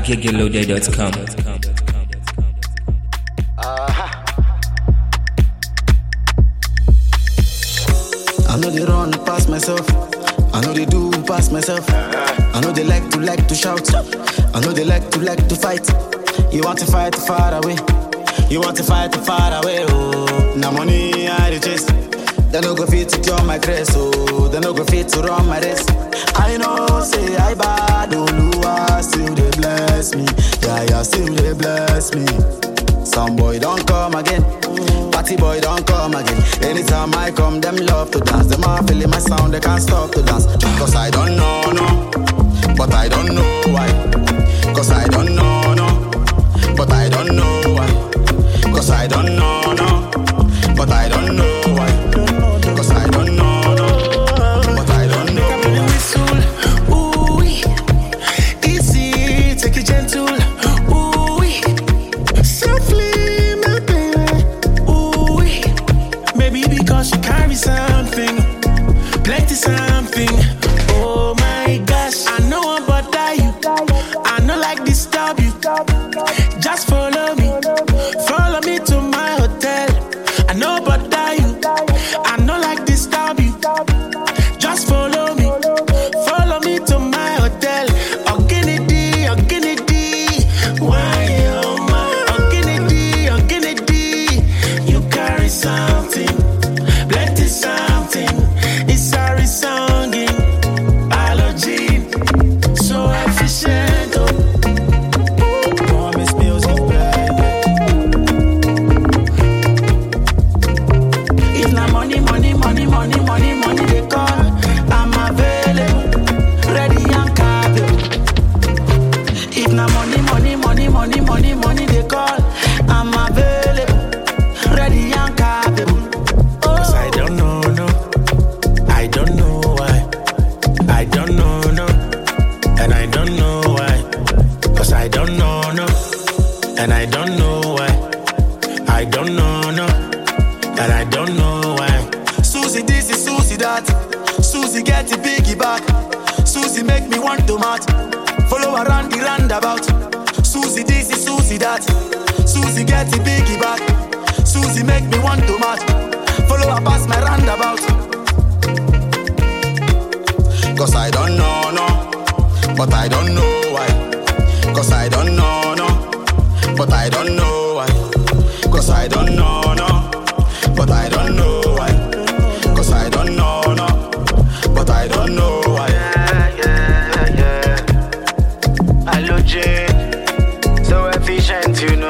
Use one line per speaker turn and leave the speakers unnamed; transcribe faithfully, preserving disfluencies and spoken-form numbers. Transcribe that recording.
gigalode dot com.
I know they run past myself. I know they do past myself. I know they like to like to shout. I know they like to like to fight. You want to fight far away. You want to fight far away. Oh, now money I the chase. They no go fit to cure my grace. Oh, they no go fit to run my race. I know say I bad. Oh, Lua still they bless me. Yeah, yeah, still they bless me. Some boy don't come again. Party boy don't come again. Anytime I come, them love to dance. Them all feeling my sound, they can't stop to dance. Cause I don't know, no, but I don't know why. Cause I don't know, no, but I don't know why. Cause I don't know, no, but I don't know why. Cause I don't know, no, but I don't know why.
Ooh, easy, take it gentle. Ooh, softly. Because you carry something, plenty something. Oh my gosh, I know I'm bother you. I know like disturb you. Just follow me, follow me to my hotel. I know bother you. I know like disturb you. Just follow me, follow me to my hotel. Organidy, organidy. Why oh my organidy, organidy. You carry something. Something, it's sorry songing, allergy, so efficient. Oh, Promise music, baby. If not money, money, money, money, money, money, they call, I'm available, ready and capable. If not money, money, money, money, money, money, they call, I'm available, ready and capable. I don't know, no. I don't know why. I don't know, no. And I don't know why. Cause I don't know, no. And I don't know why. I don't know, no. And I don't know why.
Susie this is Susie that. Susie get the biggie back. Susie make me want to match. Follow around the roundabout. Susie this is Susie that. Susie get the biggie back. Susie make me want to match. Follow up past my roundabout. Cause I don't know, no, but I don't know why. Cause I don't know, no, but I don't know why. Cause I don't know, no, but I don't know why. Cause I don't know, no, but I don't know why.
Yeah, yeah, yeah. I legit, so efficient, you know.